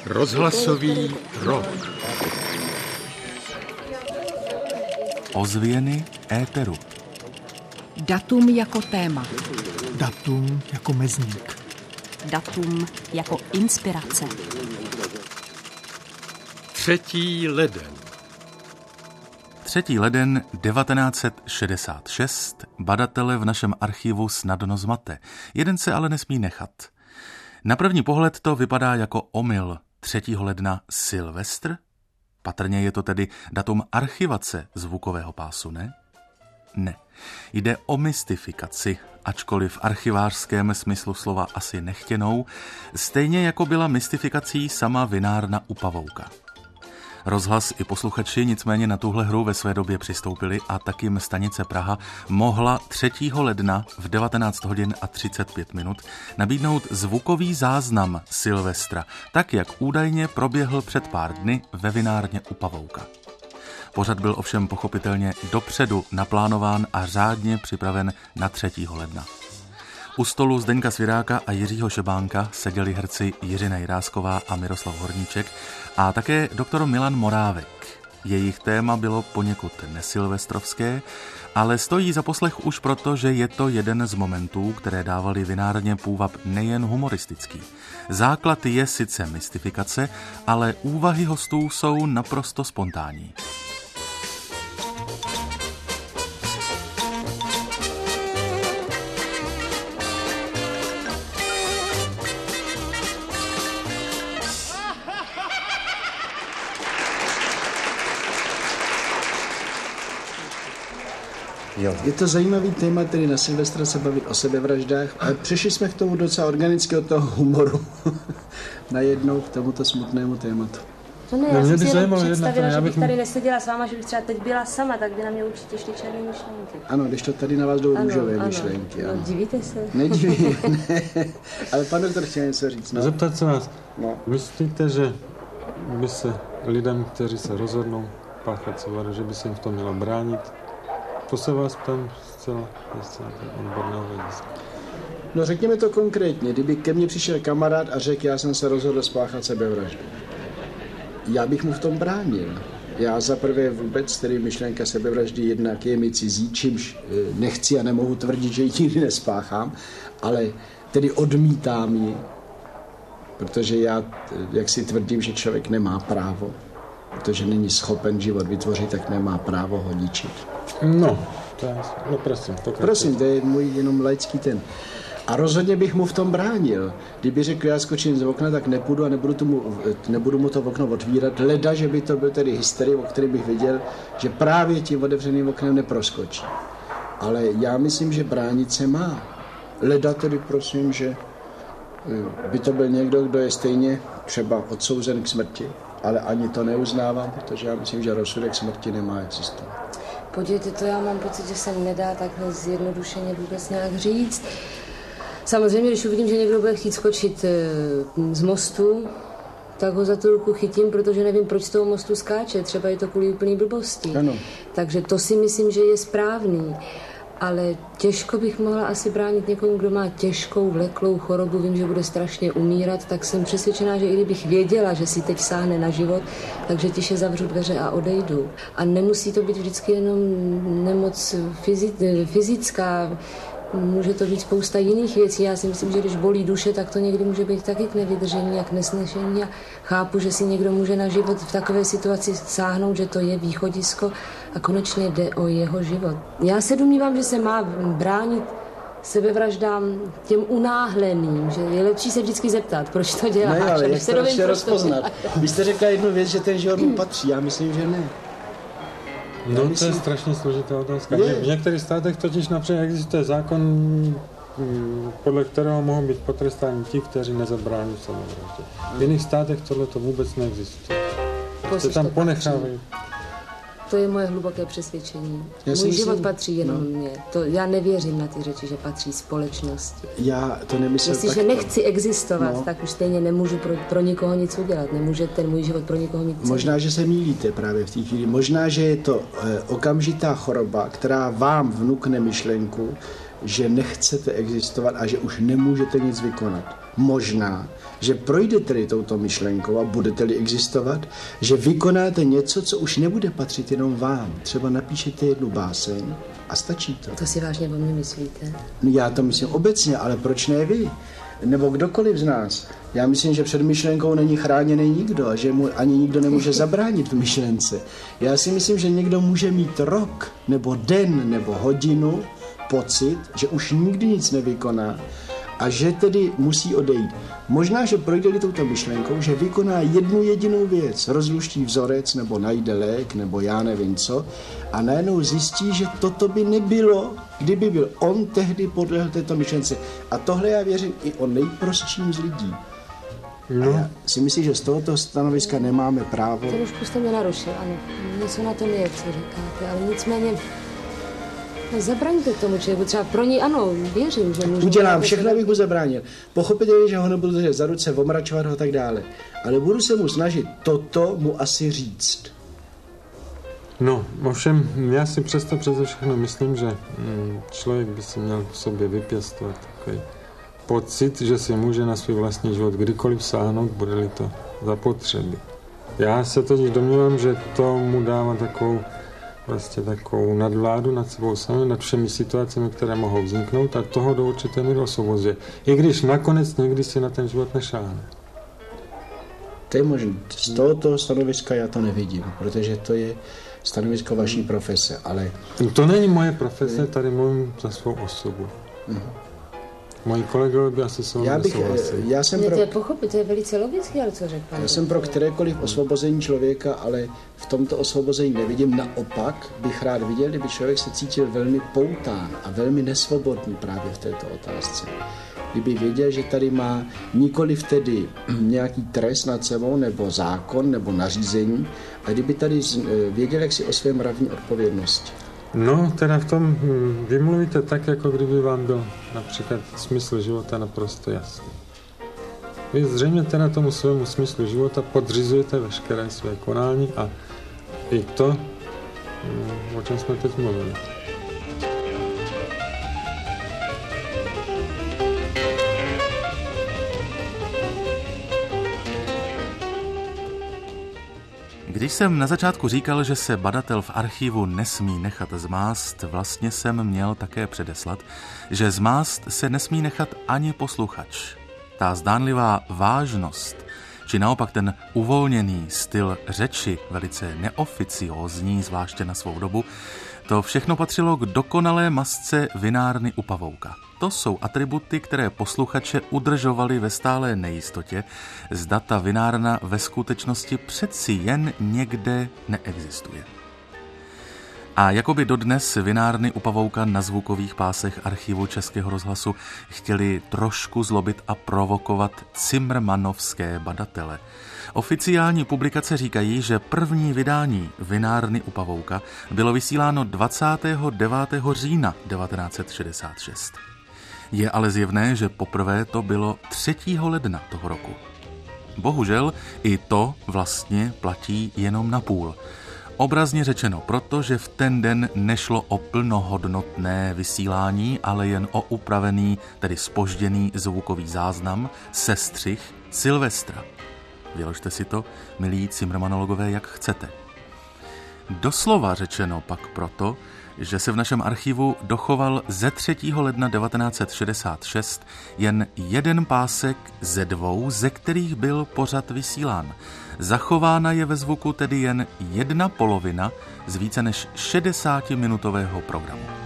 Rozhlasový rok. Ozvěny éteru. Datum jako téma. Datum jako mezník. Datum jako inspirace. 3. leden. 3. leden 1966 badatele v našem archivu snadno zmate. Jeden se ale nesmí nechat. Na první pohled to vypadá jako omyl. 3. ledna Silvestr? Patrně je to tedy datum archivace zvukového pásu, ne? Ne. Jde o mystifikaci, ačkoliv v archivářském smyslu slova asi nechtěnou, stejně jako byla mystifikací sama vinárna u Pavouka. Rozhlas i posluchači nicméně na tuhle hru ve své době přistoupili a tak jim stanice Praha mohla 3. ledna v 19 hodin a 35 minut nabídnout zvukový záznam Silvestra, tak jak údajně proběhl před pár dny ve vinárně u Pavouka. Pořad byl ovšem pochopitelně dopředu naplánován a řádně připraven na 3. ledna. U stolu Zdeňka Sviráka a Jiřího Šebánka seděli herci Jiřina Jirásková a Miroslav Horníček a také doktor Milan Morávek. Jejich téma bylo poněkud nesilvestrovské, ale stojí za poslech už proto, že je to jeden z momentů, které dávali vinárně půvab nejen humoristický. Základ je sice mystifikace, ale úvahy hostů jsou naprosto spontánní. Jo. Je to zajímavý téma, tedy na Silvestra se bavit o sebevraždách, ale přišli jsme k tomu docela organicky od toho humoru najednou k tomuto smutnému tématu. To ne, já jsem si jenom představila, že bych tady neseděla s váma, že bych třeba teď byla sama, tak by na mě určitě šly černé myšlenky. Ano, když to tady na vás jdou růžové myšlenky. Ano. No, divíte se? Nedivím, ne. Ale pan doktor chtěl něco říct. No? Zeptat se vás, myslíte, že by se lidem, kteří se rozhodnou páchat sebevraždu, že by se jim v tom mělo bránit? To se vás ptám zcela odborného hlediska. No řekněme to konkrétně. Kdyby ke mně přišel kamarád a řekl, já jsem se rozhodl spáchat sebevraždu. Já bych mu v tom bránil. Já zaprvé vůbec, tedy myšlenka sebevraždy jednak je mi cizí, čímž nechci a nemohu tvrdit, že ji nikdy nespáchám, ale tedy odmítám ji, protože já, jak si tvrdím, že člověk nemá právo, protože není schopen život vytvořit, tak nemá právo ho ničit. No, prosím. Prosím, to je můj jenom laický ten. A rozhodně bych mu v tom bránil. Kdyby řekl, já skočím z okna, tak nepůjdu a nebudu mu to okno otvírat. Leda, že by to byl tedy hysterie, o který bych viděl, že právě tím otevřeným oknem neproskočí. Ale já myslím, že bránit se má. Leda tedy prosím, že by to byl někdo, kdo je stejně třeba odsouzen k smrti. Ale ani to neuznávám, protože já myslím, že rozsudek smrti nemá existovat. Podívejte, to já mám pocit, že se nedá takhle zjednodušeně vůbec nějak říct. Samozřejmě, když uvidím, že někdo bude chtít skočit z mostu, tak ho za tu ruku chytím, protože nevím, proč z toho mostu skáče. Třeba je to kvůli úplný blbosti. Ano. Takže to si myslím, že je správný. Ale těžko bych mohla asi bránit někomu, kdo má těžkou, vleklou chorobu, vím, že bude strašně umírat, tak jsem přesvědčená, že i kdybych věděla, že si teď sáhne na život, takže tiše zavřu dveře a odejdu. A nemusí to být vždycky jenom nemoc fyzická, může to být spousta jiných věcí. Já si myslím, že když bolí duše, tak to někdy může být taky k nevydržení a k nesnešení. A chápu, že si někdo může na život v takové situaci sáhnout, že to je východisko a konečně jde o jeho život. Já se domnívám, že se má bránit sebevraždám těm unáhleným, že je lepší se vždycky zeptat, proč to děláš. Ne, ale jak to ještě rozpoznat? Vy jste řekla jednu věc, že ten život mu patří, já myslím, že ne. No, to je strašně složitá otázka. V některých státech totiž například existuje zákon, podle kterého mohou být potrestáni ti, kteří nezabrání sebevraždě. V jiných státech tohle to vůbec neexistuje. Se tam ponechávají. To je moje hluboké přesvědčení. Můj život patří jenom mně. Já nevěřím na ty řeči, že patří společnosti. Já to nemyslím. Jestliže nechci existovat, tak už stejně nemůžu pro nikoho nic udělat. Nemůže ten můj život pro nikoho mít cenu. Možná, že se mýlíte právě v té chvíli. Možná, že je to okamžitá choroba, která vám vnukne myšlenku, že nechcete existovat a že už nemůžete nic vykonat. Možná, že projdete-li touto myšlenkou a budete-li existovat, že vykonáte něco, co už nebude patřit jenom vám. Třeba napíšete jednu báseň a stačí to. To si vážně o mě myslíte? No já to myslím obecně, ale proč ne vy? Nebo kdokoliv z nás. Já myslím, že před myšlenkou není chráněný nikdo a že mu ani nikdo nemůže zabránit v myšlence. Já si myslím, že někdo může mít rok, nebo den, nebo hodinu pocit, že už nikdy nic nevykoná a že tedy musí odejít. Možná, že projde-li touto myšlenkou, že vykoná jednu jedinou věc, rozluští vzorec, nebo najde lék, nebo já nevím co, a najednou zjistí, že toto by nebylo, kdyby byl on tehdy podlehl této myšlence. A tohle já věřím i o nejprostším z lidí. No. A já si myslím, že z tohoto stanoviska nemáme právo. Trošku jste mě narušil, ano. Něco na tom je, co říkáte, ale nicméně zabraňte tomu člověku, třeba pro ní ano, věřím, že můžu. Udělám všechno, abych mu zabránil. Pochopitelně, že ho nebudu držet za ruce, omračovat ho a tak dále. Ale budu se mu snažit toto mu asi říct. No, ovšem, já si přesto přeze všechno myslím, že člověk by si měl v sobě vypěstovat takový pocit, že si může na svůj vlastní život kdykoliv sáhnout, bude-li to zapotřebí. Já se totiž domnívám, že to mu dává takovou nadvládu nad sebou samým, nad všemi situacemi, které mohou vzniknout a toho do určité míry osvobozuje. I když nakonec někdy si na ten život nešáhne. To je možné. Z tohoto stanoviska já to nevidím, protože to je stanovisko vaší profese, ale... To není moje profese, tady mluvím za svou osobu. Moji kolegové by asi jsou nesouhlasili. To je pochopit, to je velice logické, ale co řekl pan. Já jsem pro kterékoliv osvobození člověka, ale v tomto osvobození nevidím. Naopak bych rád viděl, kdyby člověk se cítil velmi poután a velmi nesvobodný právě v této otázce. Kdyby věděl, že tady má nikoliv tedy nějaký trest nad sebou, nebo zákon, nebo nařízení, a kdyby tady věděl, jak si o své mravní odpovědnosti. No, teda v tom vy mluvíte tak, jako kdyby vám byl například smysl života naprosto jasný. Vy zřejmě teda tomu svému smyslu života podřizujete veškeré své konání a i to, o čem jsme teď mluvili. Když jsem na začátku říkal, že se badatel v archivu nesmí nechat zmást, vlastně jsem měl také předeslat, že zmást se nesmí nechat ani posluchač. Ta zdánlivá vážnost, či naopak ten uvolněný styl řeči, velice neoficiózní, zvláště na svou dobu, to všechno patřilo k dokonalé masce vinárny u Pavouka. To jsou atributy, které posluchače udržovaly ve stálé nejistotě, zda ta vinárna ve skutečnosti přeci jen někde neexistuje. A jakoby dodnes vinárny u Pavouka na zvukových pásech archivu Českého rozhlasu chtěli trošku zlobit a provokovat cimrmanovské badatele. Oficiální publikace říkají, že první vydání vinárny u Pavouka bylo vysíláno 29. října 1966. Je ale zjevné, že poprvé to bylo 3. ledna toho roku. Bohužel i to vlastně platí jenom na půl. Obrazně řečeno, protože v ten den nešlo o plnohodnotné vysílání, ale jen o upravený, tedy zpožděný zvukový záznam, sestřih Silvestra. Vyložte si to, milí cimrmanologové, jak chcete. Doslova řečeno pak proto, že se v našem archivu dochoval ze 3. ledna 1966 jen jeden pásek ze 2, ze kterých byl pořad vysílán. Zachována je ve zvuku tedy jen 1/2 z více než 60-minutového programu.